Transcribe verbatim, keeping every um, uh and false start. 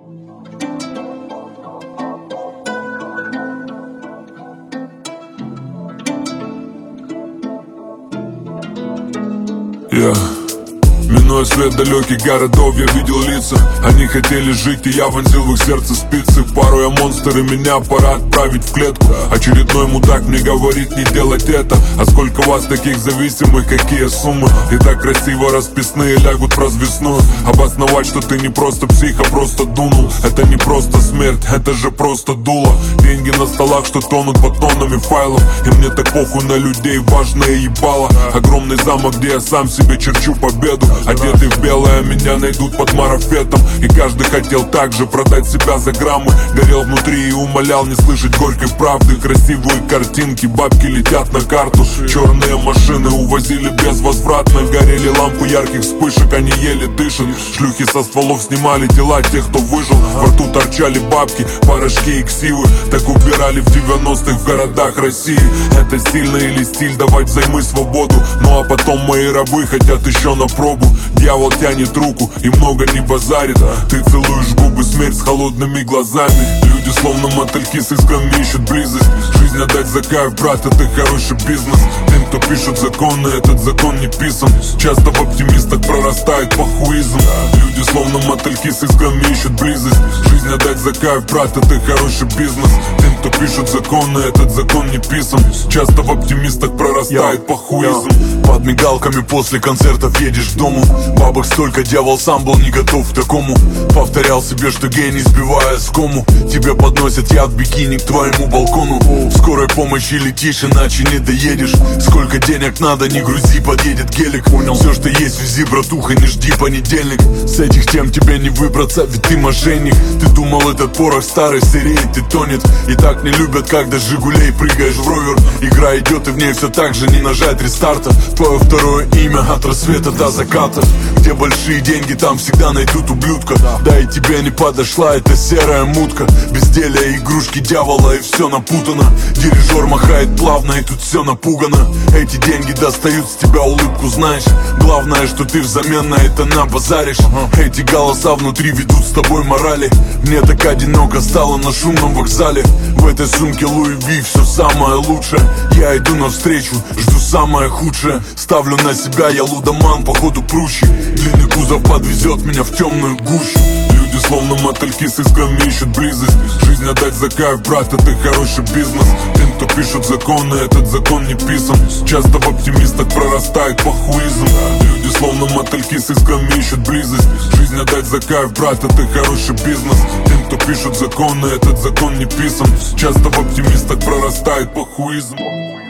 Yeah. Минуя свет далеких городов, я видел лица. Они хотели жить, и я вонзил в их сердце спицы. Порой я монстр, и меня пора отправить в клетку. Очередной мудак мне говорит не делать это. А сколько вас таких зависимых, какие суммы. И так красиво расписные лягут в развесную. Обосновать, что ты не просто псих, а просто дунул. Это не просто смерть, это же просто дуло. Деньги на столах, что тонут под тоннами файлов. И мне так похуй на людей, важное ебало. Огромный замок, где я сам себе черчу победу. Одетый в белое, меня найдут под марафетом. И каждый хотел также продать себя за граммы. Горел внутри и умолял не слышать горькой правды. Красивые картинки, бабки летят на карту. Черные машины увозили безвозвратно. Горели лампы ярких вспышек, они еле дышат. Шлюхи со стволов снимали тела тех, кто выжил. Во рту торчали бабки, порошки и ксивы. Так убирали в девяностых в городах России. Это сильно или стиль давать взаймы свободу. Ну а потом мои рабы хотят еще на пробу. Дьявол тянет руку и много не базарит. Ты целуешь губы, смерть с холодными глазами. Люди словно мотыльки с искрами ищут близость. Жизнь отдать за кайф, брат, это хороший бизнес. Тем, кто пишет законы, этот закон не писан. Часто в оптимистах прорастает похуизм. Люди словно мотыльки с искрами ищут близость. Жизнь отдать за кайф, брат, это хороший бизнес. Тем, кто пишет законы, этот закон не писан. Часто в оптимистах прорастает похуизм. Под мигалками после концертов едешь к дому. Бабок столько, дьявол сам был не готов к такому. Повторял себе, что гений, сбивая с кому. Тебе подносят яд бикини к твоему балкону. В скорой помощи летишь, иначе не доедешь. Сколько денег надо, не грузи, подъедет гелик. Понял, все, что есть, вези, братуха, не жди понедельник. С этих тем тебе не выбраться, ведь ты мошенник. Ты думал, этот порох старый сыреет и тонет. И так не любят, когда с Жигулей прыгаешь в ровер. Игра идет, и в ней все так же, не нажать рестарта. Твое второе имя от рассвета до заката. Где большие деньги, там всегда найдут ублюдка. Да и тебе не подошла эта серая мутка. Безделие, игрушки дьявола, и все напутано. Дирижер махает плавно, и тут все напугано. Эти деньги достают с тебя улыбку, знаешь. Главное, что ты взамен на это набазаришь. Эти голоса внутри ведут с тобой морали. Мне так одиноко стало на шумном вокзале. В этой сумке Луи Ви все самое лучшее. Я иду навстречу, жду самое худшее. Ставлю на себя, я лудоман, походу круче. Длинный кузов подвезет меня в темную гущу. Люди словно мотыльки с искрами ищут близость. Жизнь отдать за кайф, брат, это хороший бизнес. Тем, кто пишет законы, этот закон не писан. Часто в оптимистах прорастает похуизм. Люди словно мотыльки с искрами ищут близость. Жизнь отдать за кайф, брат, это хороший бизнес. Тем, кто пишет законы, этот закон не писан. Часто в оптимистах прорастает похуизм.